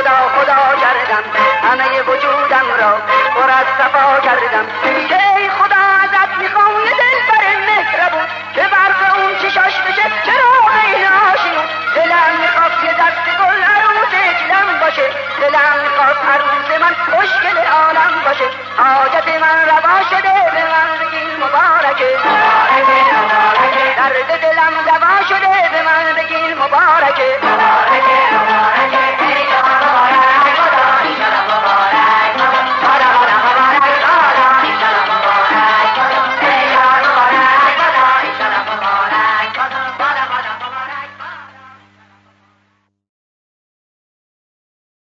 خدا خدا کردم، همه وجودم را پر از صفا کردم. ای خدا ازت میخوام یه دلبر مهربون که برق اون چشاش بشه چراغ این آشیون. دلم میخواد یه دست گل عروس دلم باشه، دلم میخواد عروس من خوشگل عالم باشه. حاجت من روا شده به من بگین مبارکه، درد دلم دوا شده به من بگین مبارکه.